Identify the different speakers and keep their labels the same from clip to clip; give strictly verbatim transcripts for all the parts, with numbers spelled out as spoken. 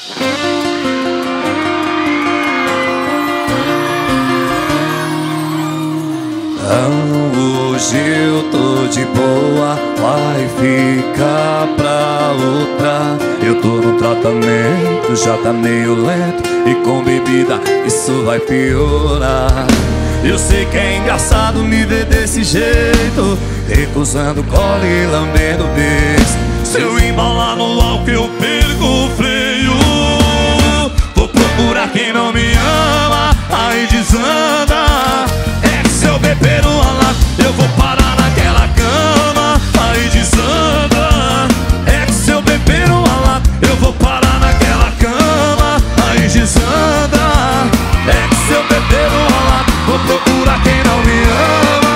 Speaker 1: Não, hoje eu tô de boa, vai ficar pra outra. Eu tô no tratamento, já tá meio lento, e com bebida isso vai piorar. Eu sei que é engraçado me ver desse jeito, recusando cola e lambendo beijo. Se eu embalar no álcool eu perco o freio. Vou procurar quem não me ama, aí desanda. É que se eu beber uma lata eu vou parar naquela cama, aí desanda. É que se eu beber uma lata eu vou parar naquela cama, aí desanda. É que se eu beber uma lata vou procurar quem não me ama.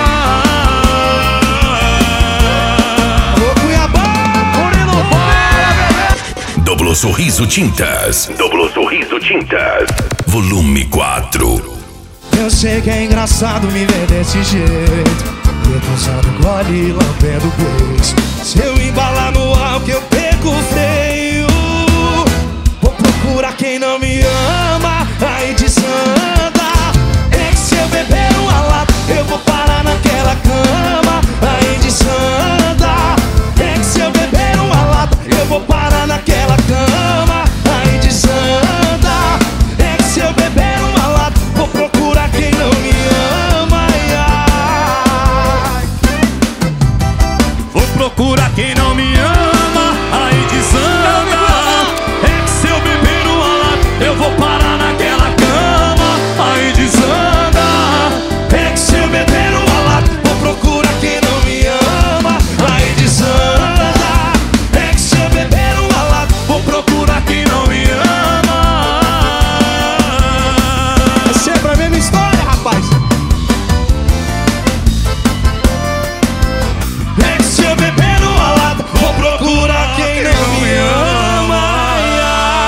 Speaker 1: Ô Cuiabá, Murilo, bora, bebê!
Speaker 2: Duplo Sorriso Tintas. Duplo Sorriso Tintas. Volume quatro.
Speaker 3: Eu sei que é engraçado me ver desse jeito, recusando gole e lambendo beijo. Se eu embalar no álcool eu perco o freio. Vou procurar quem não me ama, aí desanda. É que se eu beber uma lata eu vou parar naquela cama, aí desanda. É que se eu beber uma lata eu vou parar naquela cama, aí desanda. É que se eu beber uma lata vou procurar quem não me ama, ai, ai.
Speaker 1: Vou procurar quem não me ama, aí desanda. É que se eu beber uma lata eu vou parar naquela cama, aí desanda.
Speaker 3: É que se eu beber uma lata vou procurar quem não me ama, aí desanda. É que se eu beber uma lata
Speaker 1: Vou procurar quem não me ama.
Speaker 3: é sempre a mesma história, rapaz. É que se eu beber uma lata vou procurar quem não me ama, ai,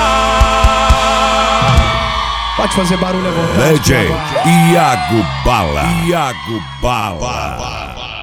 Speaker 3: ai. Pode fazer barulho à vontade.
Speaker 2: D J Iago Bala. Iago Bala.